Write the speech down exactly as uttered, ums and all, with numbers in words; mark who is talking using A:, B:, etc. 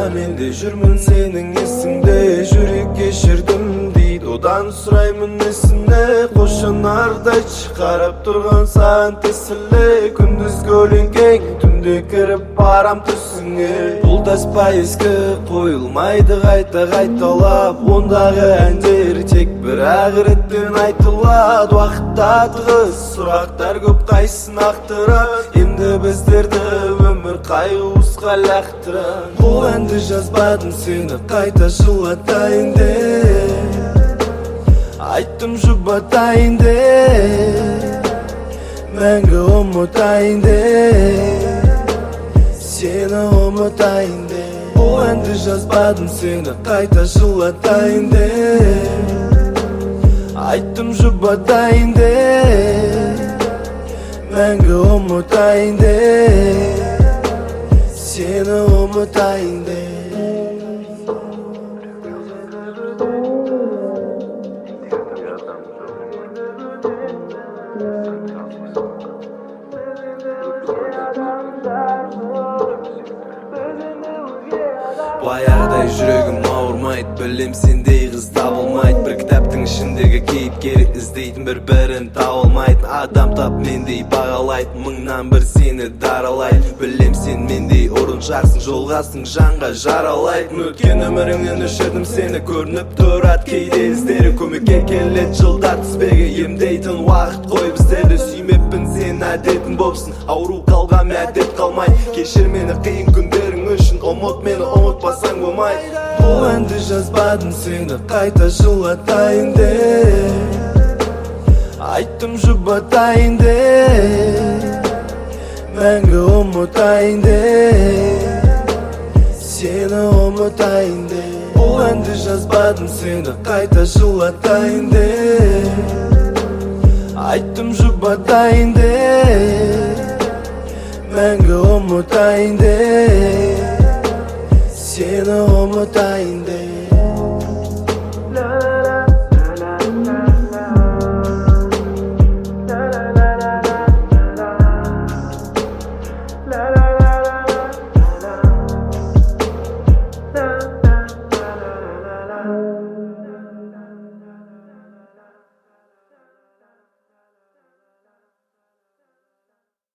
A: мен де жүрмін сенің есіңде. Жүрек кешірдім дейді, одан сұраймын несіне. Қошанардай қарап тұрған саған тесіле. Күндіз көлеңкең, түнде кіріп барам түсіңе. Бұл таспа ескі қойылмайды қайта қайталап. Ондағы әндер тек бір-ақ реттен айтылады. Уақытта тығыз сұрақтар көп, қайсын ақтырып. Енді біздерді өмір қайғысқа лақтырып. Бұл әнді жазбадым сені қайта жылатайын деп. Айттым жұбатайын деп, мәңгі ұмытайын деп, сені ұмытайын деп. Бұл әнді жазбадым сені қайта жылатайын деп. Айттым жұбатайын деп, мәңгі ұмытайын деп, сені ұмытайын деп. Баяғыдай жүрегім ауырмайды, білем сендей қыз табылмайды. Бір кітаптың ішіндегі кейіпкері іздейтін бір-бірін табылмайтын адам тап мендей бағалайды, мыңнан бір сені даралайды. Білем сен мендей ұрыншақсың, жолғасың жанға жаралайтын. Өткен өміріңнен өшірдім сені, көрініп тұрады кейде іздері. Көмекке келеді жылдар тізбегі, емдейтін уақыт қой біздерді. Сүймеппін сен әдетің бопсың, ауру қалған әдет қалмай. Кешір мені қиын күндерің үшін, ұмыт мені ұмытпасаң болмайды. Бұл әнді жазбадым сені қайта жылатайын деп. Айттым жұбатайын деп, мәңгі ұмытайын деп, сені ұмытайын деп. Бұл әнді жазбадым сені қайта жылатайын деп. Айттым жұбатайын деп, мәңгі ұмытайын деп, сені ұмытайын деп.